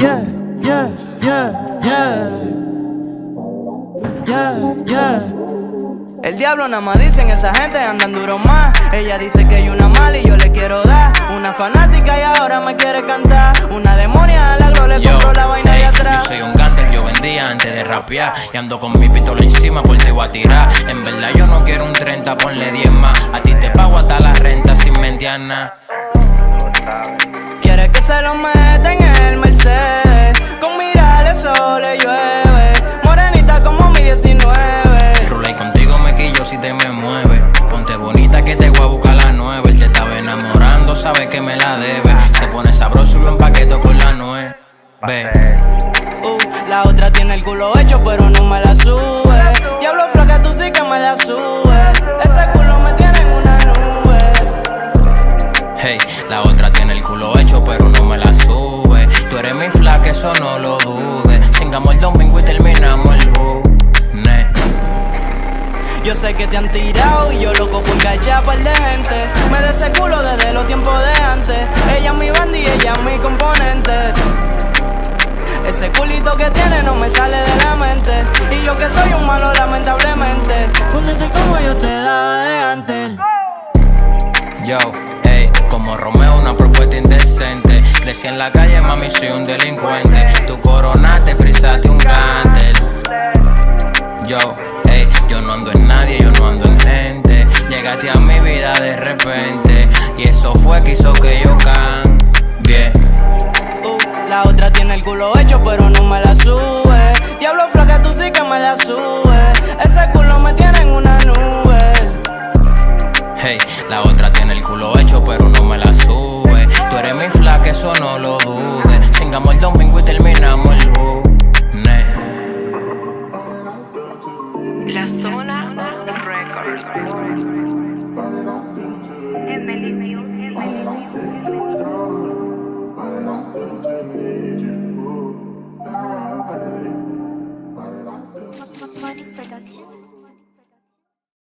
Yeah, yeah, yeah, yeah. Yeah, yeah. El diablo nada más dicen esa gente andan duro más. Ella dice que hay una mala y yo le quiero dar. Una fanática y ahora me quiere cantar. Una demonia a la gloria le compro la vaina de atrás. Yo soy un gánster, yo vendía antes de rapear. Y ando con mi pistola encima por te voy a tirar. En verdad yo no quiero un 30, ponle 10 más. A ti te pago hasta la renta sin mentir nada. Quiere que se lo meta en el Mercedes. Con mirarle sol le llueve. Morenita como mi 19. Rula y contigo me quillo si te me mueve. Ponte bonita que te voy a buscar la 9. Él te estaba enamorando, sabe que me la debe. Se pone sabroso y lo empaqueto con la 9. Ve. La otra tiene el culo hecho pero no me la sube. Diablo flaca, tú sí que me la subes. Ese culo me tiene en una nube. Hey, la otra tiene el culo hecho pero no me la sube. Tú eres mi flaca, eso no lo dudes. Chingamos el domingo y terminamos el lunes. Yo sé que te han tirado y yo loco por cachar par de gente. Me de ese culo desde los tiempos de antes. Ella es mi banda y ella es mi componente. Ese culito que tiene no me sale de la mente. Y yo que soy un malo lamentablemente. Póntete como yo te daba de antes. Yo, ey, como Romeo una propuesta indecente. Crecí en la calle, mami, soy un delincuente. Tu coronaste, frisaste un cánter. Yo, ey, yo no ando en nadie, yo no ando en gente. Llegaste a mi vida de repente. Y eso fue que hizo que yo cambie. La otra tiene el culo hecho pero no me la sube. Diablo flaca, tú sí que me la subes. Ese culo me tiene en una nube. Hey, la otra tiene el culo hecho pero no me la sube. Tú eres mi flaca, eso no lo dudes. Chingamos el domingo y terminamos el lunes. La Zona Records. Emily Music.